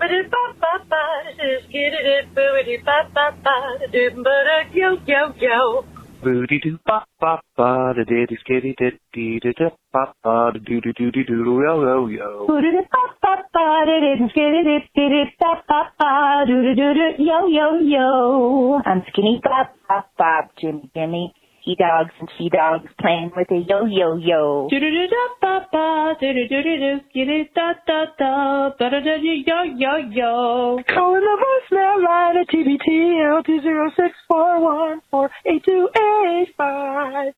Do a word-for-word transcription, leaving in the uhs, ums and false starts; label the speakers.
Speaker 1: Yo yo yo.
Speaker 2: Booty doo ba ba ba da diddy skitty did dee da da ba ba da doo doo doo doo doo yo yo yo.
Speaker 1: Booty doo ba ba ba da diddy skitty did dee did ba ba ba doo doo doo doo yo yo yo. I'm skinny bop bop bop, Jimmy Jimmy. He dogs and she dogs playing with a yo yo yo.
Speaker 3: Do do do da ba ba do do do do do skitty da da da da da da yo yo yo.
Speaker 2: Calling the voicemail line at T B T L two zero six four one four eight two eight five.